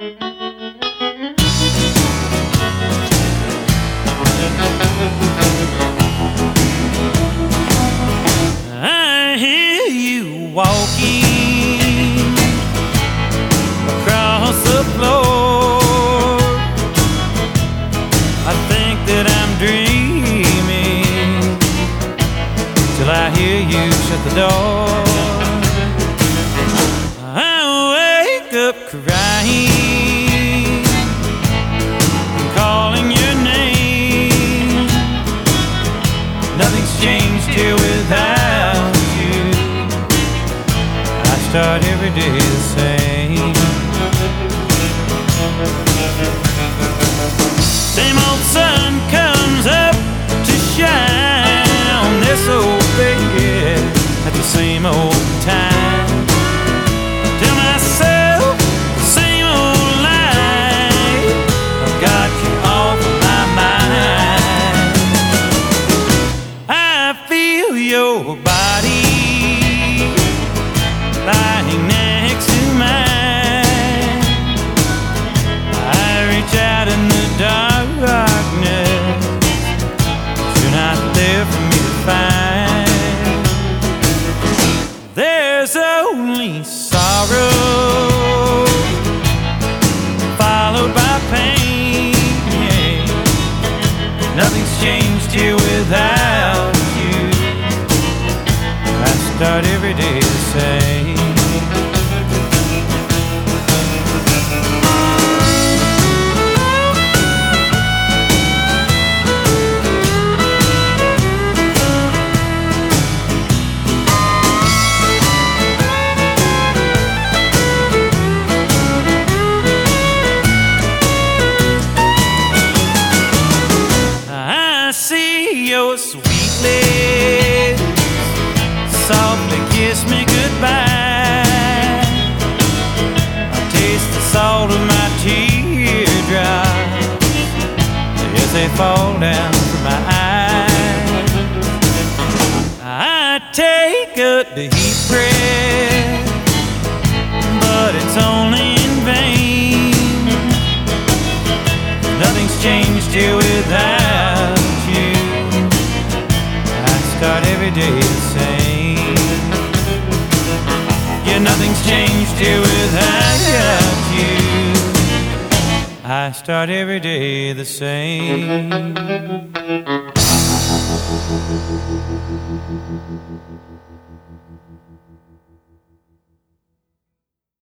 I hear you walking across the floor. I think that I'm dreaming till I hear you shut the door. I wake up crying, calling your name. Nothing's changed here without you. I start every day the same. Same old sun comes up to shine on this old bed at the same old time. Tell myself the same old lie. I've got you off my mind. I feel your body lying next to mine. I reach out in the darkness. You're not there for me to find. There's only sorrow followed by pain. Nothing's changed here without you. I start every day the same. I see your sweet lips softly kiss me goodbye. I taste the salt of my teardrops as they fall down from my eyes. I take a deep breath, but it's only in vain. Nothing's changed here without you. I start every day the same. Yeah, nothing's changed here without you. I start every day the same.